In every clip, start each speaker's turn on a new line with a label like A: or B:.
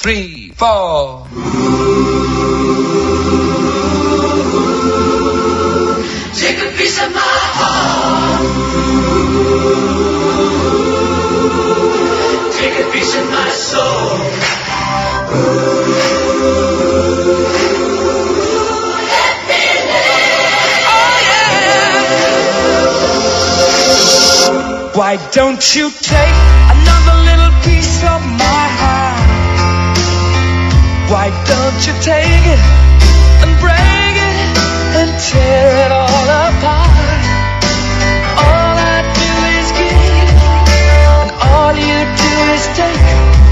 A: 3, 4.
B: Take a piece of my heart. Take a piece of my soul. Let me live. Oh
A: yeah. Why don't you take another little piece of my heart? Why don't you take it and break it and tear it all apart? All I do is give, and all you do is take.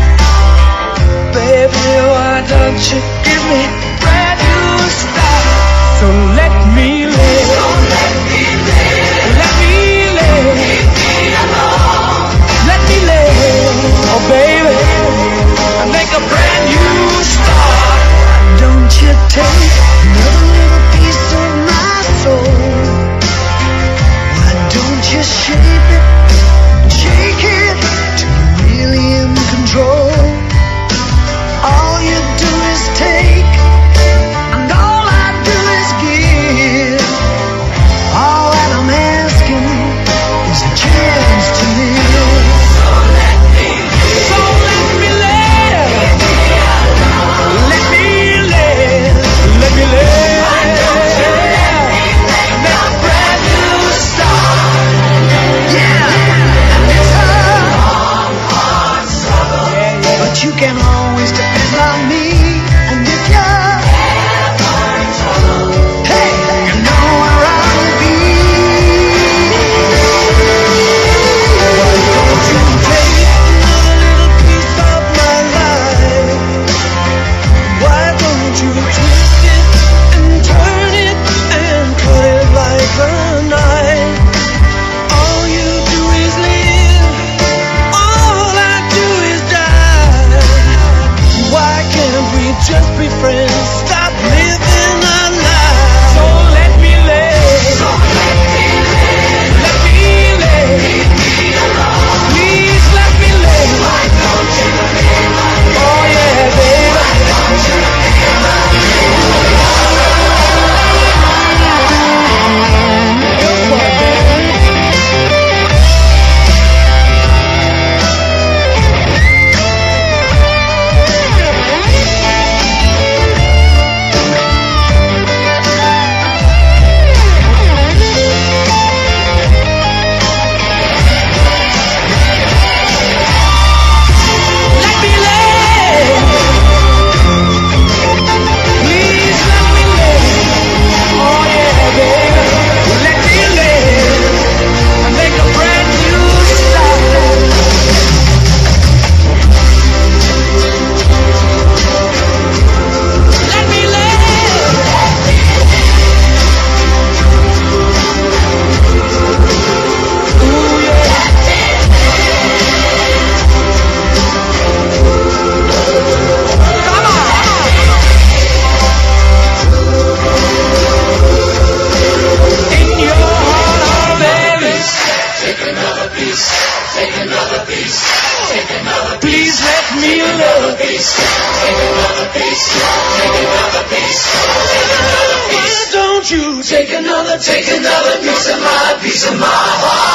A: Baby, why don't you give me a brand new start? So let me live.
B: So let me live.
A: Let me live.
B: Leave me alone.
A: Let me live. Oh baby, and make a brand new start. Don't you take another little piece of my soul? Why don't you shape it, shake it till you're really in control? All you do is take, and all I do is give. All that I'm asking is a chance to live.
B: So let me live.
A: So let me live.
B: Leave me alone.
A: Let me live. Let me live.
B: Why don't you let me make a brand new start?
A: Yeah. And it's a
B: Long, hard struggle.
A: but you can always depend on me. And if you're
B: Ever in trouble.
A: hey, you know where I'll be. Why don't you take another little piece of my life? Why don't you twist it and turn it and cut it like a knife? All you do is live, all I do is die. Why can't we just be friends? Stop living our lives. So let me live.
B: So let me live.
A: Let me live.
B: Leave me alone.
A: Please let me live.
B: Why don't you live?
A: Oh yeah, baby.
B: Don't you
A: Good boy, baby. Let me live. Please let me live. Oh yeah, baby. Let me live and make a brand new start. Let me live. Ooh yeah. Come on. In your heart, oh baby.
B: take another piece? Take another piece. Take another
A: Please let me live.
B: piece. Take another piece. Take another piece. Take another piece.
A: Why don't you
B: Take another piece of my heart.